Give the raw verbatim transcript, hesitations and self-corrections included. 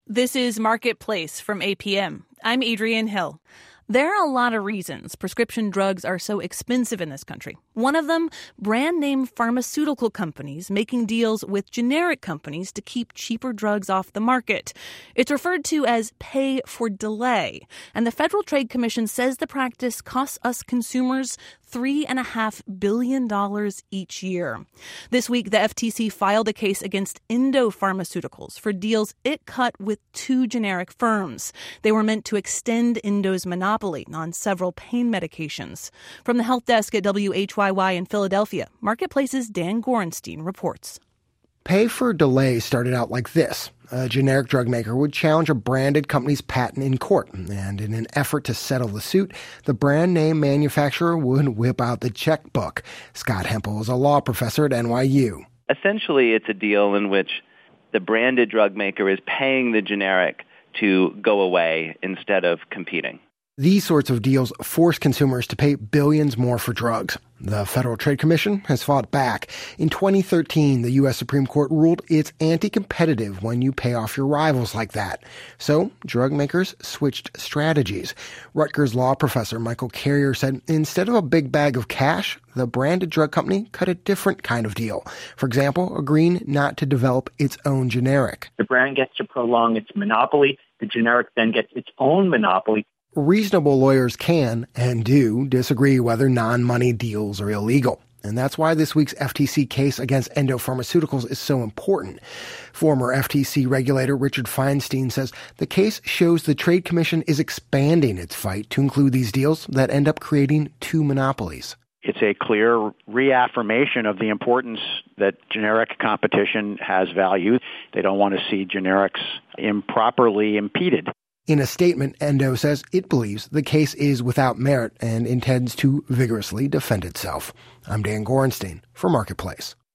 This is Marketplace from A P M. I'm Adrienne Hill. There are a lot of reasons prescription drugs are so expensive in this country. One of them, brand name pharmaceutical companies making deals with generic companies to keep cheaper drugs off the market. It's referred to as pay for delay. And the Federal Trade Commission says the practice costs us consumers three and a half billion dollars each year. This week, the F T C filed a case against Endo Pharmaceuticals for deals it cut with two generic firms. They were meant to extend Endo's monopoly on several pain medications. From the help desk at W H Y Y in Philadelphia, Marketplace's Dan Gorenstein reports. Pay for delay started out like this. A generic drug maker would challenge a branded company's patent in court, and in an effort to settle the suit, the brand name manufacturer would whip out the checkbook. Scott Hempel is a law professor at N Y U. Essentially, it's a deal in which the branded drug maker is paying the generic to go away instead of competing. These sorts of deals force consumers to pay billions more for drugs. The Federal Trade Commission has fought back. In twenty thirteen, the U S Supreme Court ruled it's anti-competitive when you pay off your rivals like that. So drug makers switched strategies. Rutgers law professor Michael Carrier said instead of a big bag of cash, the branded drug company cut a different kind of deal. For example, agreeing not to develop its own generic. The brand gets to prolong its monopoly. The generic then gets its own monopoly. Reasonable lawyers can, and do, disagree whether non-money deals are illegal. And that's why this week's F T C case against Endo Pharmaceuticals is so important. Former F T C regulator Richard Feinstein says the case shows the Trade Commission is expanding its fight to include these deals that end up creating two monopolies. It's a clear reaffirmation of the importance that generic competition has value. They don't want to see generics improperly impeded. In a statement, Endo says it believes the case is without merit and intends to vigorously defend itself. I'm Dan Gorenstein for Marketplace.